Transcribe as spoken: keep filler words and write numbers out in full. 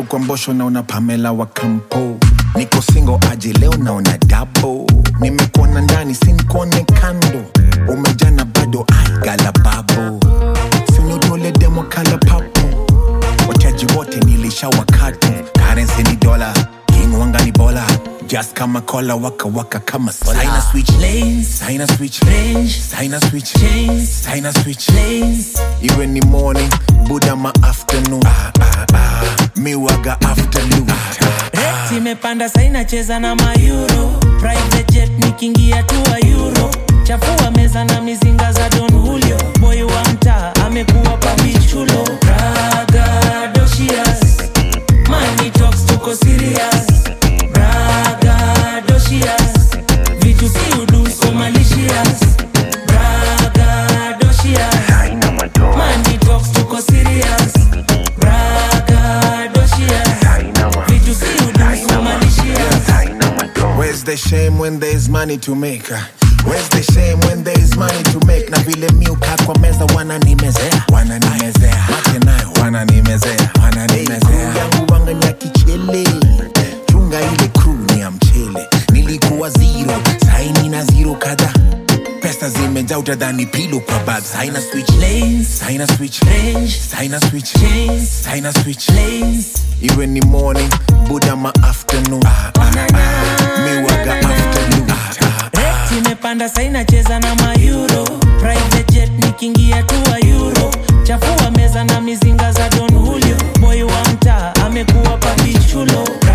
kwa mbosho na una Pamela wa kampo. Niko single aje leo na una double. Nimekuona ndani sinikone kando. Umejana bado ai gala babo. Sinudole demo kala papo. Wachaji wote nilisha wakati. Currency ni dola, king wanga ni bola. Just kama kola waka waka kama sola. Sign a switch lanes, sign a switch range, sign a switch chains, sign a switch lanes. Iwe ni morning, buda ma afternoon. Ah ah ah, mi waga afternoon. Ah, ah, ah. Reti mepanda saina cheza na ma euro. Private jet nikingia tu wa euro. Chafua meza na mizinga za Don Julio. Boy wa mtaa amekuwa papichulo. Raga doshias, money talks tuko serious. Braga doshias, vitu si udu so malicious. Braga doshias, money talks tuko serious. Braga doshias, vitu si udu so malicious. Where's the shame when there's money to make? Where's the shame when there's money to make? Na vile miuka kwa meza wananimezea, wananimezea. Mate nayo wananimezea, wananimezea. Hey, yangu wanga ni ya kichele. Chunga ile crew ni ya mchele. Nilikuwa zero, saini na zero kada. Pesa zimejaa utadhani pilo kwa bag. Sign a switch lanes, sign a switch range, sign a switch chains, sign a switch lanes. Iwe ni morning, buda ma afternoon. Ah, ah, ah, mi waga afternoon. Ah, ah, ah. Reti mepanda saina cheza na ma euro. Private jet nikingia tu wa euro. Chafua meza na mizinga za Don Julio. Boy wa mtaa amekuwa papichulo.